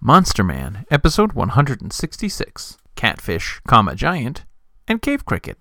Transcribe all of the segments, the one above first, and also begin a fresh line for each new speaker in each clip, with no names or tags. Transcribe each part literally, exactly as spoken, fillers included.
Monster Man, episode one hundred sixty-six, Catfish, comma Giant, and Cave Cricket.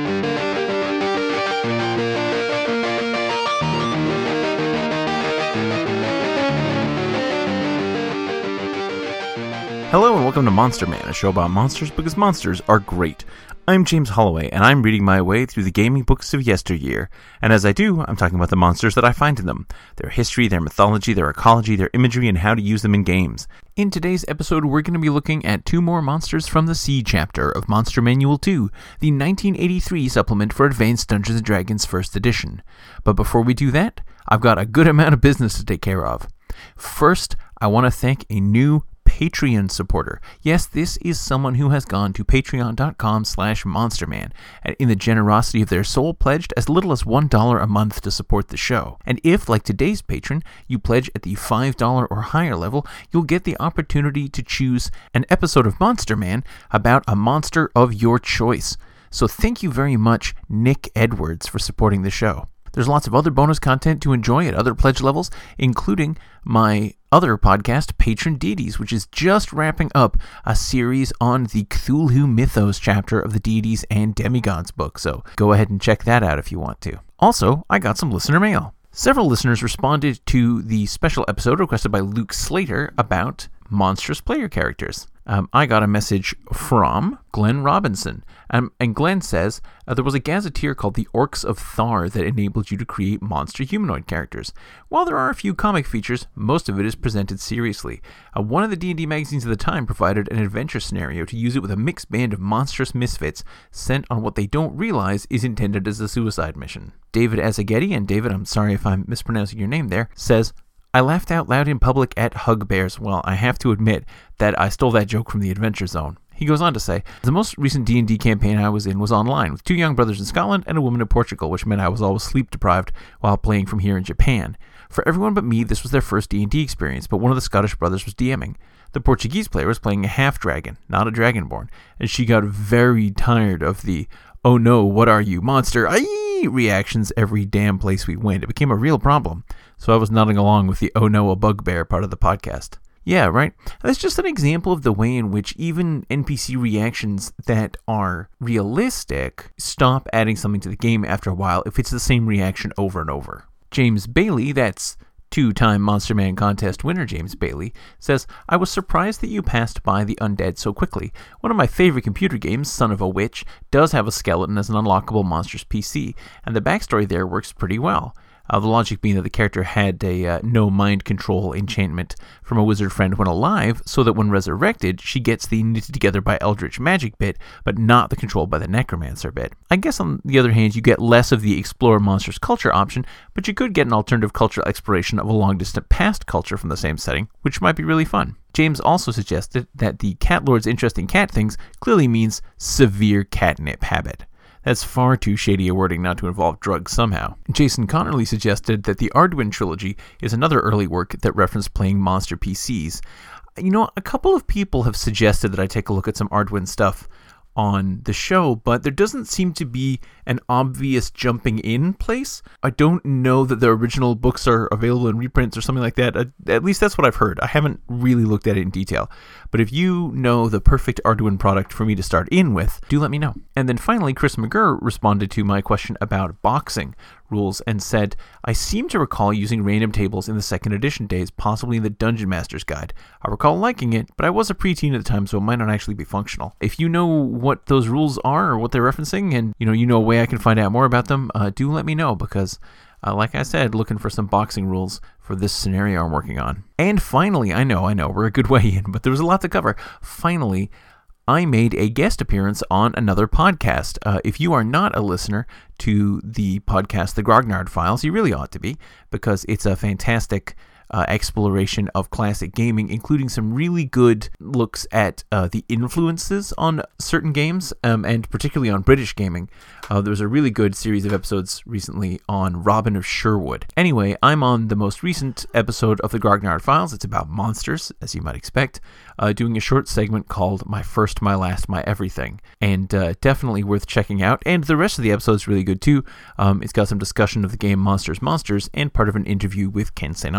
Hello and welcome to Monster Man, a show about monsters because monsters are great. I'm James Holloway, and I'm reading my way through the gaming books of yesteryear. And as I do, I'm talking about the monsters that I find in them, their history, their mythology, their ecology, their imagery, and how to use them in games. In today's episode, we're going to be looking at two more monsters from the Sea chapter of Monster Manual two, the nineteen eighty-three supplement for Advanced Dungeons and Dragons first edition. But before we do that, I've got a good amount of business to take care of. First, I want to thank a new Patreon supporter. Yes, this is someone who has gone to patreon.com slash monsterman and in the generosity of their soul pledged as little as one dollar a month to support the show. And if, like today's patron, you pledge at the five dollars or higher level, you'll get the opportunity to choose an episode of Monster Man about a monster of your choice. So thank you very much, Nick Edwards, for supporting the show. There's lots of other bonus content to enjoy at other pledge levels, including my other podcast, Patron Deities, which is just wrapping up a series on the Cthulhu Mythos chapter of the Deities and Demigods book, so go ahead and check that out if you want to. Also, I got some listener mail. Several listeners responded to the special episode requested by Luke Slater about monstrous player characters. Um, I got a message from Glenn Robinson, um, and Glenn says, uh, there was a gazetteer called the Orcs of Thar that enabled you to create monster humanoid characters. While there are a few comic features, most of it is presented seriously. Uh, one of the D and D magazines at the time provided an adventure scenario to use it with a mixed band of monstrous misfits sent on what they don't realize is intended as a suicide mission. David Azzagetti, and David, I'm sorry if I'm mispronouncing your name there, says, I laughed out loud in public at Hug Bears. Well, I have to admit that I stole that joke from the Adventure Zone. He goes on to say, the most recent D and D campaign I was in was online, with two young brothers in Scotland and a woman in Portugal, which meant I was always sleep-deprived while playing from here in Japan. For everyone but me, this was their first D and D experience, but one of the Scottish brothers was DMing. The Portuguese player was playing a half-dragon, not a dragonborn, and she got very tired of the, oh no, what are you, monster, aye, reactions every damn place we went. It became a real problem, so I was nodding along with the oh no, a bugbear part of the podcast. Yeah, right? That's just an example of the way in which even N P C reactions that are realistic stop adding something to the game after a while if it's the same reaction over and over. James Bailey, that's two-time Monster Man contest winner James Bailey, says, I was surprised that you passed by the Undead so quickly. One of my favorite computer games, Son of a Witch, does have a skeleton as an unlockable monstrous P C, and the backstory there works pretty well. Uh, the logic being that the character had a uh, no mind control enchantment from a wizard friend when alive, so that when resurrected, she gets the knitted together by eldritch magic bit, but not the control by the necromancer bit. I guess on the other hand, you get less of the explore monsters culture option, but you could get an alternative cultural exploration of a long distant past culture from the same setting, which might be really fun. James also suggested that the Cat Lord's interesting cat things clearly means severe catnip habit. That's far too shady a wording not to involve drugs somehow. Jason Connerly suggested that the Arduin trilogy is another early work that referenced playing monster P Cs. You know, a couple of people have suggested that I take a look at some Arduin stuff on the show, but there doesn't seem to be an obvious jumping in place. I don't know that the original books are available in reprints or something like that. At least that's what I've heard. I haven't really looked at it in detail. But if you know the perfect Arduin product for me to start in with, do let me know. And then finally, Chris McGurr responded to my question about boxing rules and said, I seem to recall using random tables in the second edition days, possibly in the Dungeon Master's Guide. I recall liking it, but I was a preteen at the time, so it might not actually be functional. If you know what those rules are or what they're referencing, and you know you know a way I can find out more about them, uh, do let me know, because uh, like I said, looking for some boxing rules for this scenario I'm working on. And finally, I know, I know, we're a good way in, but there was a lot to cover. Finally, I made a guest appearance on another podcast. Uh, if you are not a listener to the podcast, The Grognard Files, you really ought to be, because it's a fantastic uh, exploration of classic gaming, including some really good looks at uh, the influences on certain games, um, and particularly on British gaming. Uh, there was a really good series of episodes recently on Robin of Sherwood. Anyway, I'm on the most recent episode of the Grognard Files. It's about monsters, as you might expect, uh, doing a short segment called My First, My Last, My Everything, and uh, definitely worth checking out. And the rest of the episode is really good too. Um, it's got some discussion of the game Monsters Monsters and part of an interview with Ken Saint Andre.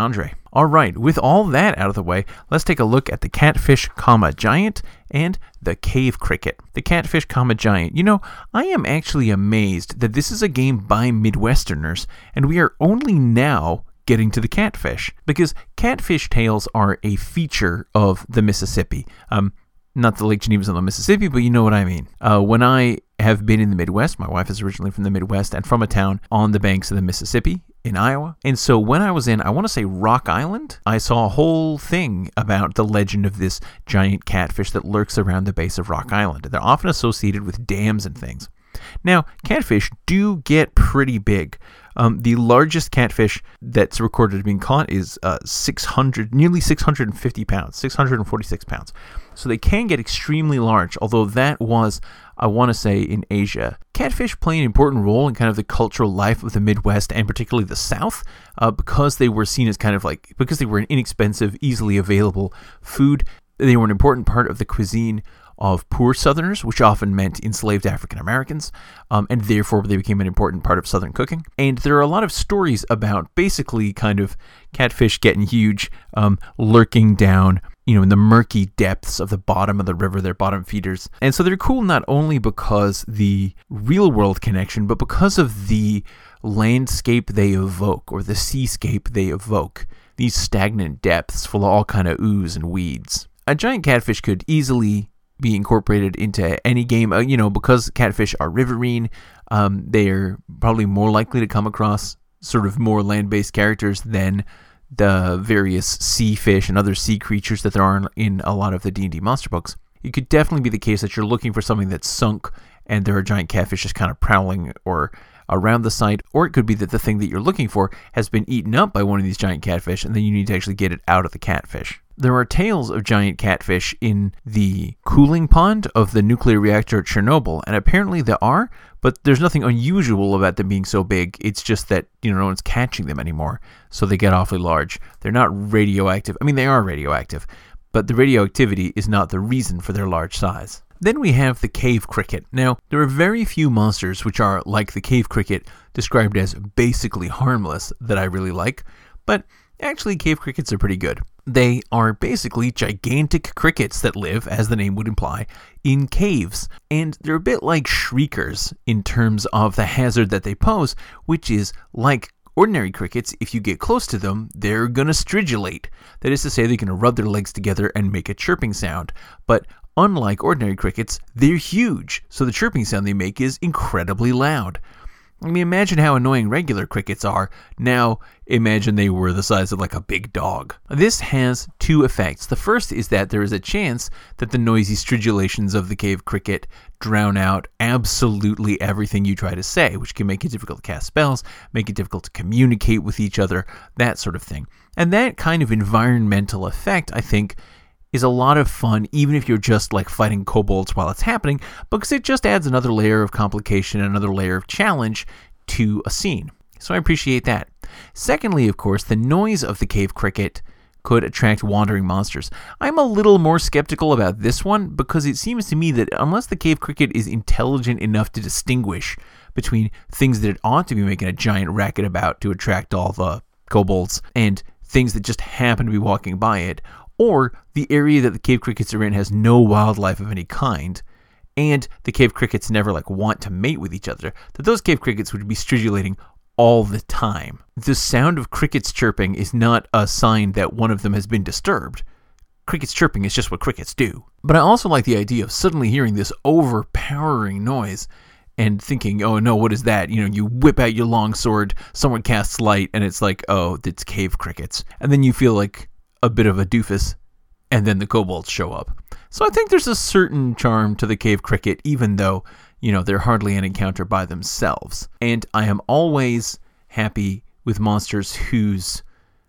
Alright, with all that out of the way, let's take a look at the Catfish, comma, Giant and the Cave Cricket. The Catfish, comma, Giant. You know, I am actually amazed that this is a game by Midwesterners, and we are only now getting to the catfish, because catfish tales are a feature of the Mississippi. Um, not the Lake Geneva's on the Mississippi, but you know what I mean. Uh, when I have been in the Midwest, my wife is originally from the Midwest and from a town on the banks of the Mississippi in Iowa. And so when I was in, I want to say Rock Island, I saw a whole thing about the legend of this giant catfish that lurks around the base of Rock Island. They're often associated with dams and things. Now, catfish do get pretty big. Um, the largest catfish that's recorded to being caught is uh, six hundred, nearly six hundred fifty pounds, six hundred forty-six pounds. So they can get extremely large, although that was, I want to say, in Asia. Catfish play an important role in kind of the cultural life of the Midwest and particularly the South uh, because they were seen as kind of like, because they were an inexpensive, easily available food. They were an important part of the cuisine of poor Southerners, which often meant enslaved African Americans, um, and therefore they became an important part of Southern cooking. And there are a lot of stories about basically kind of catfish getting huge, um, lurking down, you know, in the murky depths of the bottom of the river, their bottom feeders. And so they're cool not only because the real world connection, but because of the landscape they evoke, or the seascape they evoke, these stagnant depths full of all kind of ooze and weeds. A giant catfish could easily be incorporated into any game, uh, you know, because catfish are riverine, um, they're probably more likely to come across sort of more land-based characters than the various sea fish and other sea creatures that there are in, in a lot of the D and D monster books. It could definitely be the case that you're looking for something that's sunk and there are giant catfish just kind of prowling or around the site, or it could be that the thing that you're looking for has been eaten up by one of these giant catfish and then you need to actually get it out of the catfish. There are tales of giant catfish in the cooling pond of the nuclear reactor at Chernobyl, and apparently there are, but there's nothing unusual about them being so big. It's just that, you know, no one's catching them anymore, so they get awfully large. They're not radioactive. I mean, they are radioactive, but the radioactivity is not the reason for their large size. Then we have the cave cricket. Now, there are very few monsters which are, like the cave cricket, described as basically harmless that I really like, but actually cave crickets are pretty good. They are basically gigantic crickets that live, as the name would imply, in caves, and they're a bit like shriekers in terms of the hazard that they pose, which is like ordinary crickets. If you get close to them, they're gonna stridulate. That is to say, they're gonna rub their legs together and make a chirping sound, but unlike ordinary crickets, they're huge, so the chirping sound they make is incredibly loud. I mean, imagine how annoying regular crickets are. Now, imagine they were the size of like a big dog. This has two effects. The first is that there is a chance that the noisy stridulations of the cave cricket drown out absolutely everything you try to say, which can make it difficult to cast spells, make it difficult to communicate with each other, that sort of thing. And that kind of environmental effect, I think, is a lot of fun, even if you're just like fighting kobolds while it's happening, because it just adds another layer of complication, another layer of challenge to a scene. So I appreciate that. Secondly, of course, the noise of the cave cricket could attract wandering monsters. I'm a little more skeptical about this one, because it seems to me that unless the cave cricket is intelligent enough to distinguish between things that it ought to be making a giant racket about to attract all the kobolds and things that just happen to be walking by it, or the area that the cave crickets are in has no wildlife of any kind, and the cave crickets never like want to mate with each other, that those cave crickets would be stridulating all the time. The sound of crickets chirping is not a sign that one of them has been disturbed. Crickets chirping is just what crickets do. But I also like the idea of suddenly hearing this overpowering noise and thinking, oh no, what is that? You know, you whip out your long sword, someone casts light, and it's like, oh, it's cave crickets. And then you feel like a bit of a doofus, and then the kobolds show up. So I think there's a certain charm to the cave cricket, even though, you know, they're hardly an encounter by themselves. And I am always happy with monsters whose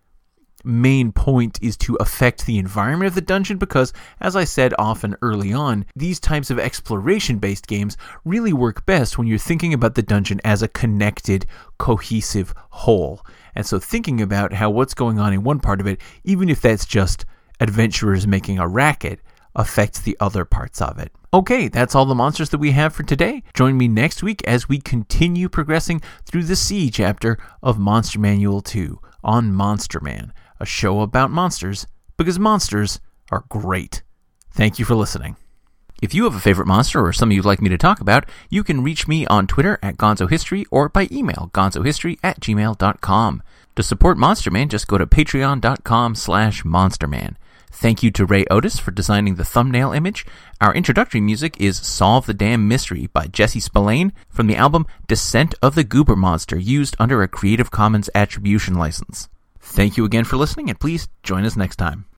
main point is to affect the environment of the dungeon, because, as I said often early on, these types of exploration-based games really work best when you're thinking about the dungeon as a connected, cohesive whole. And so thinking about how what's going on in one part of it, even if that's just adventurers making a racket, affects the other parts of it. Okay, that's all the monsters that we have for today. Join me next week as we continue progressing through the C chapter of Monster Manual two on Monster Man, a show about monsters because monsters are great. Thank you for listening. If you have a favorite monster or something you'd like me to talk about, you can reach me on Twitter at GonzoHistory or by email, gonzohistory at gmail dot com. To support Monster Man, just go to patreon.com slash monsterman. Thank you to Ray Otis for designing the thumbnail image. Our introductory music is Solve the Damn Mystery by Jesse Spillane from the album Descent of the Goober Monster, used under a Creative Commons Attribution license. Thank you again for listening, and please join us next time.